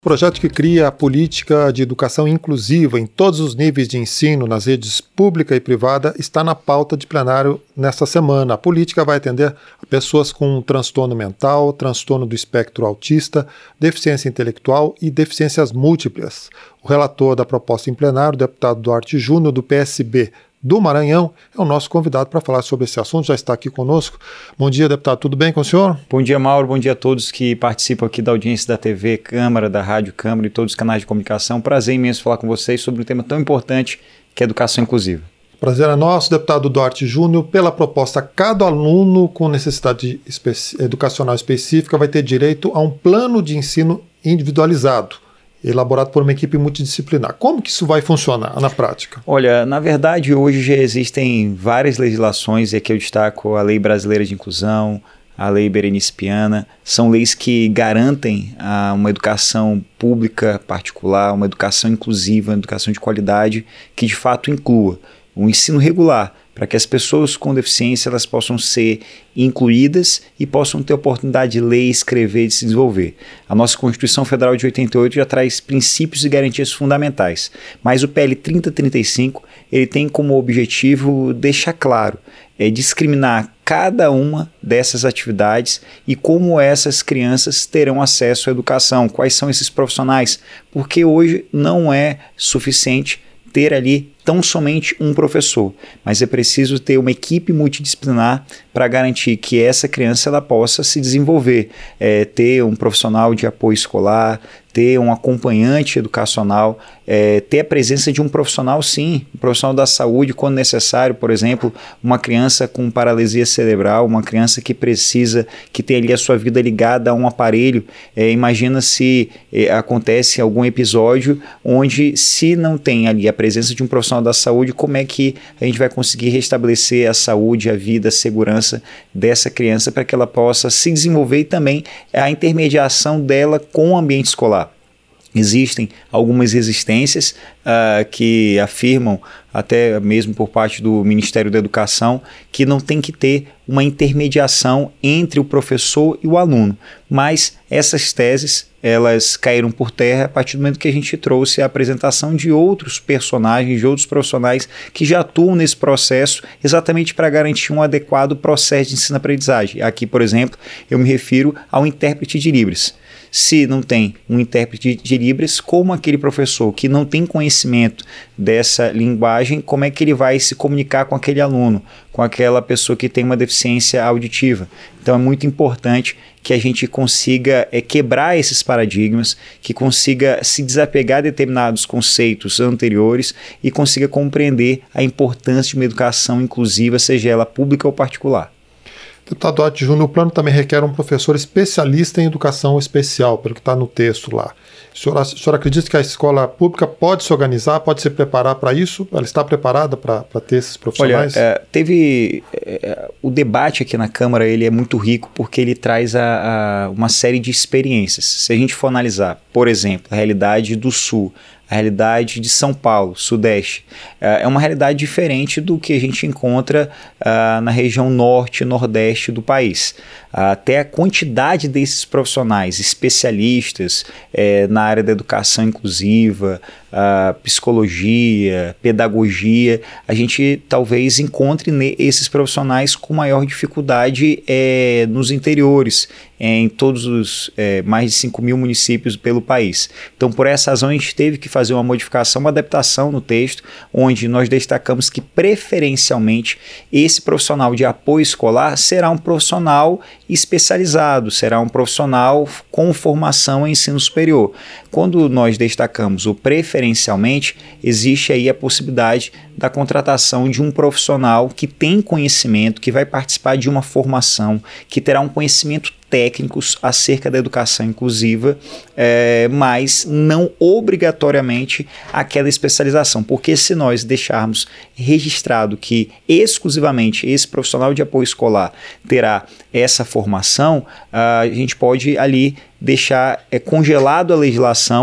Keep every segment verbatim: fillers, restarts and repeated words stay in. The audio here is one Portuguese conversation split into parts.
O projeto que cria a política de educação inclusiva em todos os níveis de ensino nas redes pública e privada está na pauta de plenário nesta semana. A política vai atender a pessoas com transtorno mental, transtorno do espectro autista, deficiência intelectual e deficiências múltiplas. O relator da proposta em plenário, o deputado Duarte Júnior, do P S B do Maranhão, é o nosso convidado para falar sobre esse assunto, já está aqui conosco. Bom dia, deputado, tudo bem com o senhor? Bom dia, Mauro, bom dia a todos que participam aqui da audiência da T V Câmara, da Rádio Câmara e todos os canais de comunicação. Prazer imenso falar com vocês sobre um tema tão importante que é a educação inclusiva. Prazer é nosso, deputado Duarte Júnior. Pela proposta, cada aluno com necessidade especi- educacional específica vai ter direito a um plano de ensino individualizado, elaborado por uma equipe multidisciplinar. Como que isso vai funcionar na prática? Olha, na verdade, hoje já existem várias legislações, e aqui eu destaco a Lei Brasileira de Inclusão, a Lei Berenice Piana, são leis que garantem ah, uma educação pública particular, uma educação inclusiva, uma educação de qualidade, que de fato inclua o ensino regular, para que as pessoas com deficiência elas possam ser incluídas e possam ter oportunidade de ler, escrever e de se desenvolver. A nossa Constituição Federal de oitenta e oito já traz princípios e garantias fundamentais, mas o P L trinta trinta e cinco ele tem como objetivo deixar claro, é discriminar cada uma dessas atividades e como essas crianças terão acesso à educação, quais são esses profissionais, porque hoje não é suficiente ter ali tão somente um professor, mas é preciso ter uma equipe multidisciplinar para garantir que essa criança ela possa se desenvolver, é, ter um profissional de apoio escolar, ter um acompanhante educacional, é, ter a presença de um profissional, sim, um profissional da saúde, quando necessário, por exemplo, uma criança com paralisia cerebral, uma criança que precisa, que tem ali a sua vida ligada a um aparelho, é, imagina se é, acontece algum episódio onde se não tem ali a presença de um profissional da saúde, como é que a gente vai conseguir restabelecer a saúde, a vida, a segurança dessa criança para que ela possa se desenvolver e também a intermediação dela com o ambiente escolar. Existem algumas resistências uh, que afirmam, até mesmo por parte do Ministério da Educação, que não tem que ter uma intermediação entre o professor e o aluno. Mas essas teses, elas caíram por terra a partir do momento que a gente trouxe a apresentação de outros personagens, de outros profissionais que já atuam nesse processo exatamente para garantir um adequado processo de ensino-aprendizagem. Aqui, por exemplo, eu me refiro ao intérprete de Libras. Se não tem um intérprete de Libras, como aquele professor que não tem conhecimento dessa linguagem, como é que ele vai se comunicar com aquele aluno, com aquela pessoa que tem uma deficiência auditiva? Então é muito importante que a gente consiga é, quebrar esses paradigmas, que consiga se desapegar de determinados conceitos anteriores e consiga compreender a importância de uma educação inclusiva, seja ela pública ou particular. Deputado Duarte Júnior, o plano também requer um professor especialista em educação especial, pelo que está no texto lá. O senhor, o senhor acredita que a escola pública pode se organizar, pode se preparar para isso? Ela está preparada para ter esses profissionais? Olha, é, teve... É, o debate aqui na Câmara ele é muito rico porque ele traz a, a, uma série de experiências. Se a gente for analisar, por exemplo, a realidade do Sul, a realidade de São Paulo, Sudeste, é uma realidade diferente do que a gente encontra uh, na região Norte e Nordeste do país. Até a quantidade desses profissionais, especialistas é, na área da educação inclusiva, uh, psicologia, pedagogia, a gente talvez encontre esses profissionais com maior dificuldade é, nos interiores, em todos os é, mais de cinco mil municípios pelo país. Então, por essa razão, a gente teve que fazer uma modificação, uma adaptação no texto, onde nós destacamos que, preferencialmente, esse profissional de apoio escolar será um profissional especializado, será um profissional com formação em ensino superior. Quando nós destacamos o preferencialmente, existe aí a possibilidade da contratação de um profissional que tem conhecimento, que vai participar de uma formação, que terá um conhecimento técnicos acerca da educação inclusiva, é, mas não obrigatoriamente aquela especialização, porque se nós deixarmos registrado que exclusivamente esse profissional de apoio escolar terá essa formação, a gente pode ali deixar é, congelado a legislação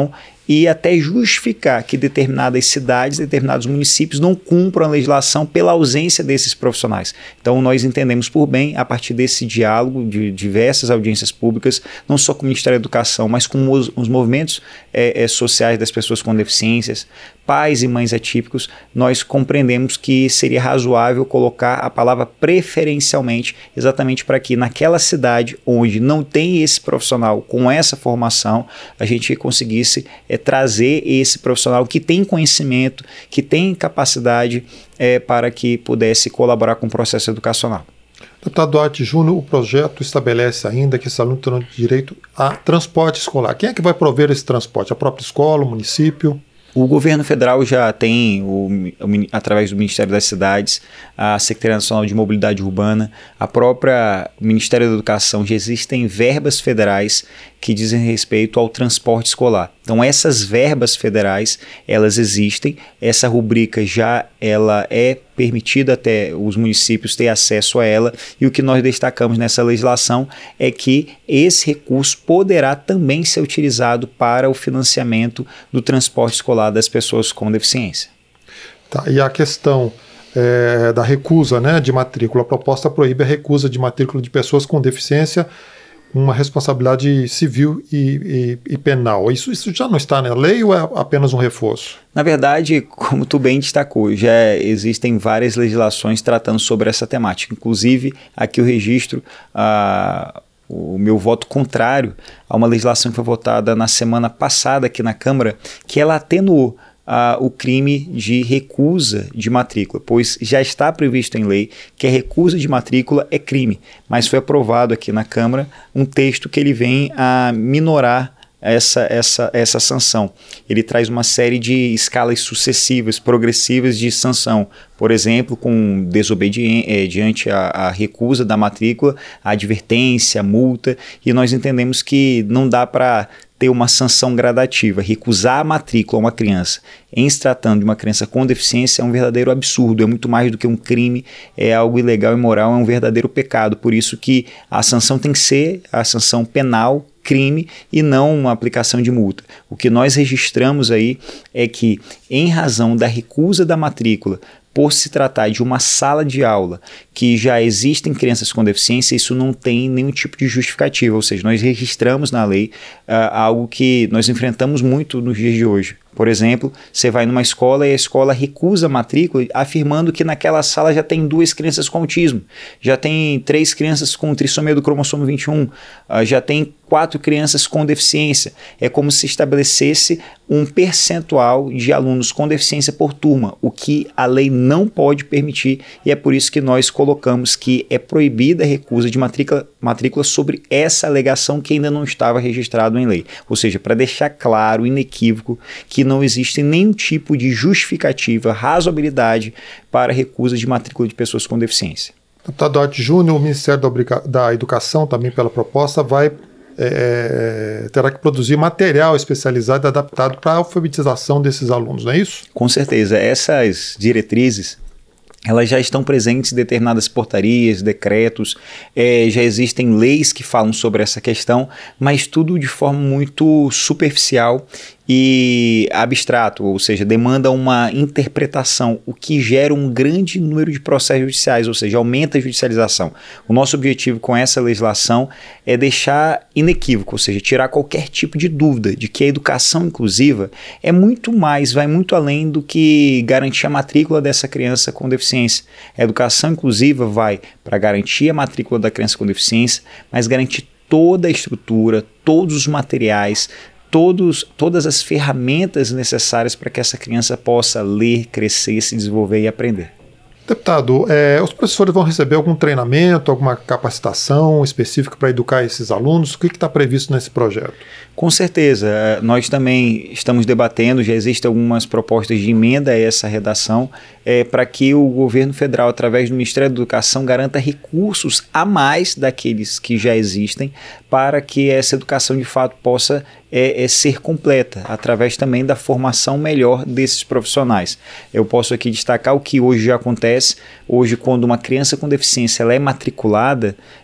e até justificar que determinadas cidades, determinados municípios não cumpram a legislação pela ausência desses profissionais. Então nós entendemos por bem, a partir desse diálogo de diversas audiências públicas, não só com o Ministério da Educação, mas com os, os movimentos é, é, sociais das pessoas com deficiências, pais e mães atípicos, nós compreendemos que seria razoável colocar a palavra preferencialmente, exatamente para que naquela cidade onde não tem esse profissional com essa formação, a gente conseguisse é, trazer esse profissional que tem conhecimento, que tem capacidade é, para que pudesse colaborar com o processo educacional. Deputado Duarte Júnior, o projeto estabelece ainda que esse aluno tem direito a transporte escolar. Quem é que vai prover esse transporte? A própria escola, o município? O governo federal já tem, o, o, através do Ministério das Cidades, a Secretaria Nacional de Mobilidade Urbana, a própria Ministério da Educação, já existem verbas federais que dizem respeito ao transporte escolar. Então essas verbas federais, elas existem, essa rubrica já ela é permitida até os municípios ter acesso a ela, e o que nós destacamos nessa legislação é que esse recurso poderá também ser utilizado para o financiamento do transporte escolar das pessoas com deficiência. Tá, e a questão é, da recusa, né, de matrícula, a proposta proíbe a recusa de matrícula de pessoas com deficiência, uma responsabilidade civil e, e, e penal. Isso, isso já não está na lei ou é apenas um reforço? Na verdade, como tu bem destacou, já existem várias legislações tratando sobre essa temática. Inclusive, aqui eu registro a, o meu voto contrário a uma legislação que foi votada na semana passada aqui na Câmara, que ela atenuou Uh, o crime de recusa de matrícula, pois já está previsto em lei que a recusa de matrícula é crime, mas foi aprovado aqui na Câmara um texto que ele vem a minorar essa, essa, essa sanção. Ele traz uma série de escalas sucessivas, progressivas de sanção, por exemplo, com desobediência diante a, a recusa da matrícula, a advertência, a multa, e nós entendemos que não dá para ter uma sanção gradativa. Recusar a matrícula a uma criança, em se tratando de uma criança com deficiência, é um verdadeiro absurdo, é muito mais do que um crime, é algo ilegal e imoral, é um verdadeiro pecado. Por isso que a sanção tem que ser a sanção penal, crime, e não uma aplicação de multa. O que nós registramos aí é que, em razão da recusa da matrícula, por se tratar de uma sala de aula que já existem crianças com deficiência, isso não tem nenhum tipo de justificativa, ou seja, nós registramos na lei uh, algo que nós enfrentamos muito nos dias de hoje. Por exemplo, você vai numa escola e a escola recusa a matrícula, afirmando que naquela sala já tem duas crianças com autismo, já tem três crianças com trissomia do cromossomo vinte e um, uh, já tem quatro crianças com deficiência. É como se estabelecesse um percentual de alunos com deficiência por turma, o que a lei não pode permitir, e é por isso que nós colocamos que é proibida a recusa de matrícula, matrícula sobre essa alegação que ainda não estava registrado em lei. Ou seja, para deixar claro, inequívoco, que não existe nenhum tipo de justificativa, razoabilidade para a recusa de matrícula de pessoas com deficiência. Deputado Duarte Júnior, o Ministério da, Obriga- da Educação, também pela proposta, vai É, terá que produzir material especializado adaptado para a alfabetização desses alunos, não é isso? Com certeza. Essas diretrizes, elas já estão presentes em determinadas portarias, decretos, é, já existem leis que falam sobre essa questão, mas tudo de forma muito superficial e abstrato, ou seja, demanda uma interpretação, o que gera um grande número de processos judiciais, ou seja, aumenta a judicialização. O nosso objetivo com essa legislação é deixar inequívoco, ou seja, tirar qualquer tipo de dúvida de que a educação inclusiva é muito mais, vai muito além do que garantir a matrícula dessa criança com deficiência. A educação inclusiva vai para garantir a matrícula da criança com deficiência, mas garantir toda a estrutura, todos os materiais, Todos, todas as ferramentas necessárias para que essa criança possa ler, crescer, se desenvolver e aprender. Deputado, é, os professores vão receber algum treinamento, alguma capacitação específica para educar esses alunos? O que está previsto nesse projeto? Com certeza. Nós também estamos debatendo, já existem algumas propostas de emenda a essa redação, é, para que o governo federal, através do Ministério da Educação, garanta recursos a mais daqueles que já existem para que essa educação de fato possa é, é ser completa, através também da formação melhor desses profissionais. Eu posso aqui destacar o que hoje já acontece. Hoje, quando uma criança com deficiência ela é matriculada,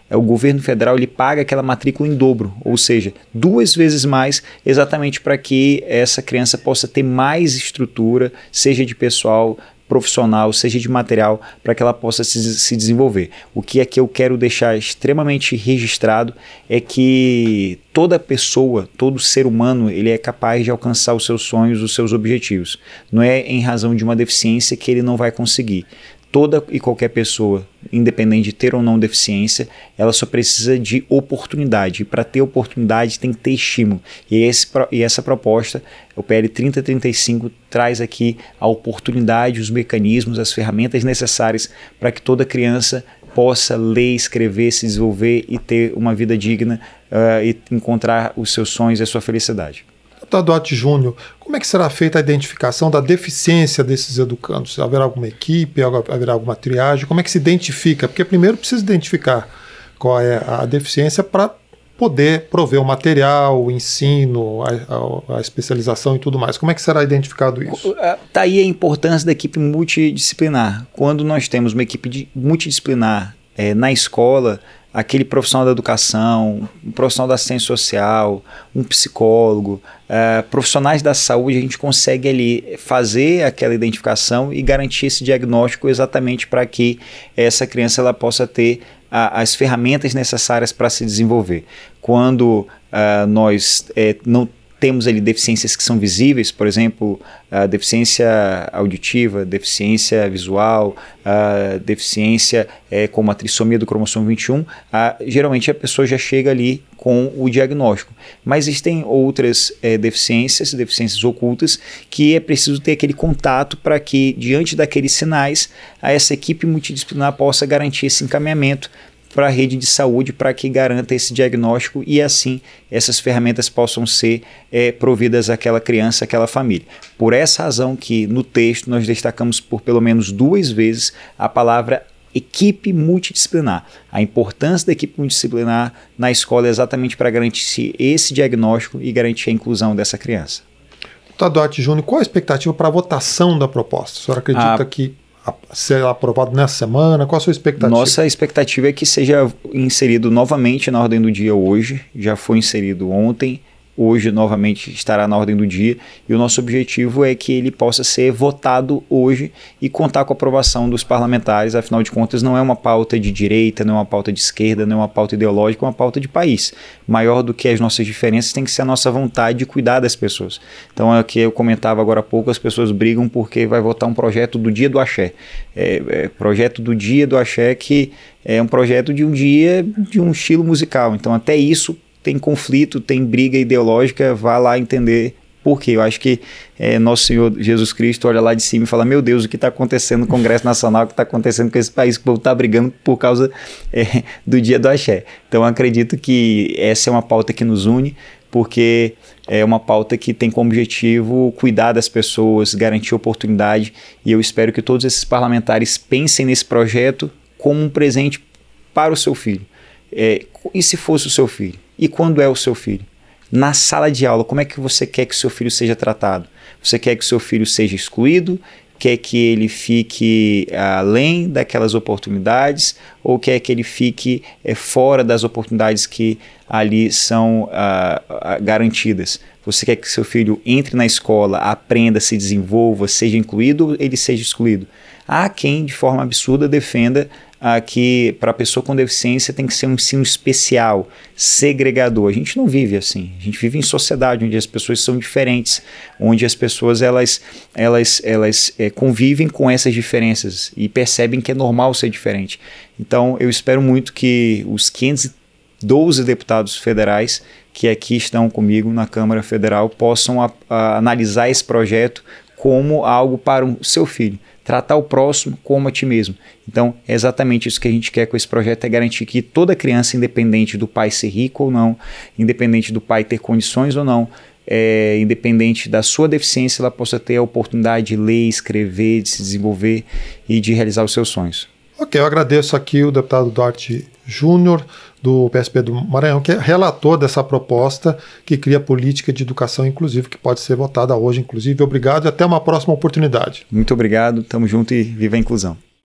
é, o governo federal ele paga aquela matrícula em dobro, ou seja, duas vezes mais, exatamente para que essa criança possa ter mais estrutura, seja de pessoal, profissional, seja de material, para que ela possa se, se desenvolver. O que é que eu quero deixar extremamente registrado é que toda pessoa, todo ser humano, ele é capaz de alcançar os seus sonhos, os seus objetivos. Não é em razão de uma deficiência que ele não vai conseguir. Toda e qualquer pessoa, independente de ter ou não deficiência, ela só precisa de oportunidade. E para ter oportunidade tem que ter estímulo. E, esse, e essa proposta, o P L trinta trinta e cinco, traz aqui a oportunidade, os mecanismos, as ferramentas necessárias para que toda criança possa ler, escrever, se desenvolver e ter uma vida digna uh, e encontrar os seus sonhos e a sua felicidade. Deputado Duarte Júnior, como é que será feita a identificação da deficiência desses educandos? Haverá alguma equipe, haverá alguma triagem? Como é que se identifica? Porque primeiro precisa identificar qual é a deficiência para poder prover o material, o ensino, a, a, a especialização e tudo mais. Como é que será identificado isso? Está aí a importância da equipe multidisciplinar. Quando nós temos uma equipe de, multidisciplinar é, na escola, aquele profissional da educação, um profissional da assistência social, um psicólogo, uh, profissionais da saúde, a gente consegue ali fazer aquela identificação e garantir esse diagnóstico exatamente para que essa criança ela possa ter uh, as ferramentas necessárias para se desenvolver. Quando uh, nós uh, não temos ali deficiências que são visíveis, por exemplo, a deficiência auditiva, deficiência visual, a deficiência é, como a trissomia do cromossomo vinte e um, a, geralmente a pessoa já chega ali com o diagnóstico. Mas existem outras é, deficiências, deficiências ocultas, que é preciso ter aquele contato para que, diante daqueles sinais, a essa equipe multidisciplinar possa garantir esse encaminhamento para a rede de saúde, para que garanta esse diagnóstico e assim essas ferramentas possam ser é, providas àquela criança, àquela família. Por essa razão que no texto nós destacamos por pelo menos duas vezes a palavra equipe multidisciplinar. A importância da equipe multidisciplinar na escola é exatamente para garantir esse diagnóstico e garantir a inclusão dessa criança. Deputado Duarte Júnior, qual a expectativa para a votação da proposta? O senhor acredita a... que ser aprovado nessa semana? Qual a sua expectativa? Nossa expectativa é que seja inserido novamente na ordem do dia hoje, já foi inserido ontem, hoje novamente estará na ordem do dia, e o nosso objetivo é que ele possa ser votado hoje e contar com a aprovação dos parlamentares. Afinal de contas, não é uma pauta de direita, não é uma pauta de esquerda, não é uma pauta ideológica, é uma pauta de país. Maior do que as nossas diferenças tem que ser a nossa vontade de cuidar das pessoas. Então é o que eu comentava agora há pouco, as pessoas brigam porque vai votar um projeto do Dia do Axé. É, é, projeto do Dia do Axé que é um projeto de um dia de um estilo musical. Então até isso tem conflito, tem briga ideológica, vá lá entender por quê. Eu acho que é, Nosso Senhor Jesus Cristo olha lá de cima e fala, meu Deus, o que está acontecendo no Congresso Nacional, o que está acontecendo com esse país, que o povo está brigando por causa é, do Dia do Axé. Então eu acredito que essa é uma pauta que nos une, porque é uma pauta que tem como objetivo cuidar das pessoas, garantir oportunidade, e eu espero que todos esses parlamentares pensem nesse projeto como um presente para o seu filho. É, e se fosse o seu filho? E quando é o seu filho? Na sala de aula, como é que você quer que o seu filho seja tratado? Você quer que o seu filho seja excluído? Quer que ele fique além daquelas oportunidades? Ou quer que ele fique é, fora das oportunidades que ali são ah, ah, garantidas? Você quer que seu filho entre na escola, aprenda, se desenvolva, seja incluído ou ele seja excluído? Há quem, de forma absurda, defenda ah, que para a pessoa com deficiência tem que ser um ensino especial, segregador. A gente não vive assim. A gente vive em sociedade onde as pessoas são diferentes, onde as pessoas elas, elas, elas é, convivem com essas diferenças e percebem que é normal ser diferente. Então, eu espero muito que os quinhentos e doze deputados federais que aqui estão comigo na Câmara Federal possam a, a, analisar esse projeto como algo para o seu filho. Tratar o próximo como a ti mesmo. Então, é exatamente isso que a gente quer com esse projeto, é garantir que toda criança, independente do pai ser rico ou não, independente do pai ter condições ou não, é, independente da sua deficiência, ela possa ter a oportunidade de ler, escrever, de se desenvolver e de realizar os seus sonhos. Ok, eu agradeço aqui o deputado Duarte Júnior, do P S B do Maranhão, que é relator dessa proposta que cria política de educação inclusiva, que pode ser votada hoje, inclusive. Obrigado e até uma próxima oportunidade. Muito obrigado, tamo junto e viva a inclusão.